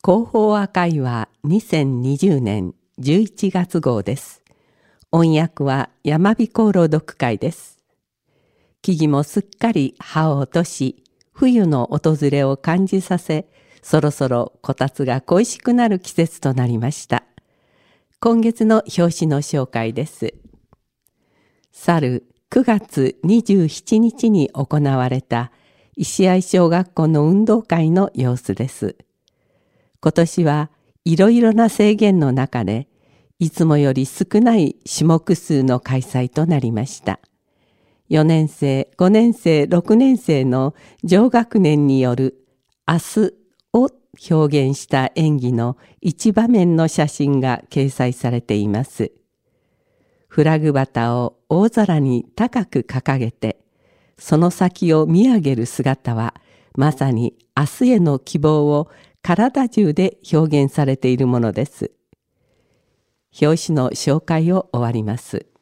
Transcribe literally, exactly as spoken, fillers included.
広報赤いはにせんにじゅうねんじゅういちがつ号です。音訳は山彦朗読会です。木々もすっかり葉を落とし、冬の訪れを感じさせ、そろそろこたつが恋しくなる季節となりました。今月の表紙の紹介です。去るくがつにじゅうしちにちに行われた石合小学校の運動会の様子です。今年はいろいろな制限の中で、いつもより少ない種目数の開催となりました。よねんせい、ごねんせい、ろくねんせいの上学年による明日を表現した演技の一場面の写真が掲載されています。フラグ旗を大空に高く掲げて、その先を見上げる姿は、まさに明日への希望を体中で表現されているものです。表紙の紹介を終わります。